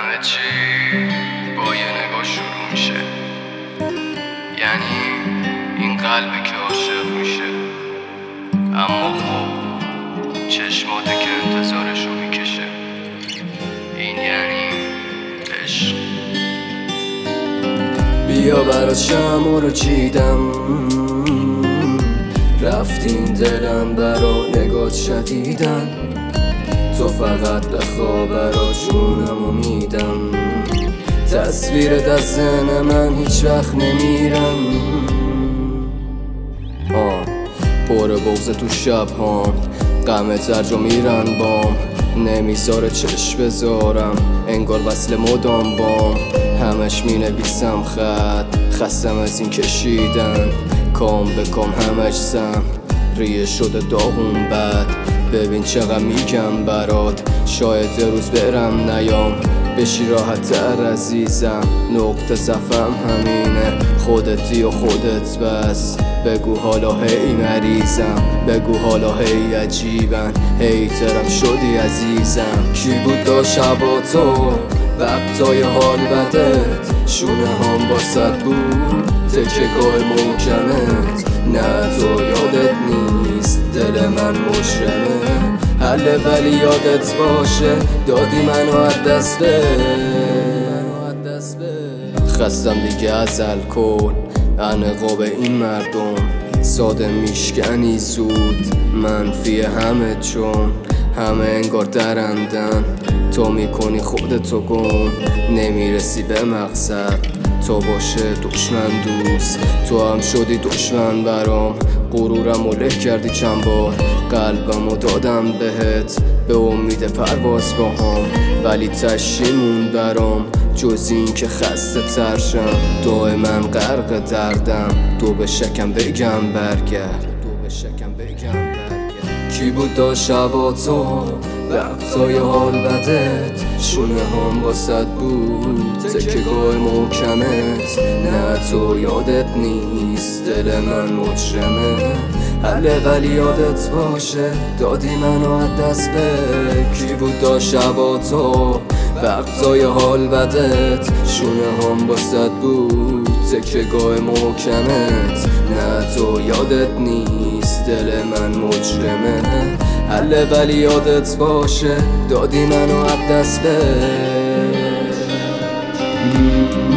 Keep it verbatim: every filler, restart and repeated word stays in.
همه چی با یه نگاه شروع میشه، یعنی این قلبی که عاشق میشه، اما خب چشماته که انتظارشو میکشه. این یعنی عشق. بیا برات شمع رو چیدم، رفتین دلم برا نگات شدیدن. تو فقط بخواه برا جونم و میدم، تصویرت از ذهن من هیچ وقت نمیرم. آه پر بغض تو شب هام، غم ترجا میرن بام، نمیذاره چشم بذارم، انگار وصل مدام بام. همش می نویسم خط، خستم از این کشیدن، کام به کام همش سم، ریه شده داغون بد. ببین چقدر میگم برات، شاید یه روز برم نیام، بشی راحت تر عزیزم. نقطه ضعفم همینه، خودتی و خودت بس. بگو حالا هی مریضم، بگو حالا هی عجیبن، هی ترم شدی عزیزم. کی بود دا شبا تو وقتای حال بدت، شونه هم باست بود تکه گاه محکمت. نه تو یادت نیست دل من مجرمه، حله ولی یادت باشه دادی منو از دست به. خستم دیگه از الکل، انقاب این مردم، ساده میشکنی زود منفی همه، چون همه انگار درندن. تو میکنی خودتو گم، نمیرسی به مقصد. تو باشه دشمن دوست، تو هم شدی دشمن برام. غرورم و له کردی چند بار، قلبم و دادم بهت به امید پرواز با هم، ولی تشیمون برام. جز این که خسته ترشم، دائما غرق دردم. دو به شکم بگم برگرد، دو به شکم بگم برگرد. کی بود دا شبا تو وقتای حال بدت، شونه هم باست بود تکه گاه محکمت. نه تو یادت نیست دل من مجرمه، حله ولی یادت باشه دادی منو از دست به. کی بود دا شبا تو وقتای حال بدت، شونه هم باست بود تکه گاه محکمت. نه تو یادت نیست دل من مجرمه، حله ولی یادت باشه دادی منو از دست به.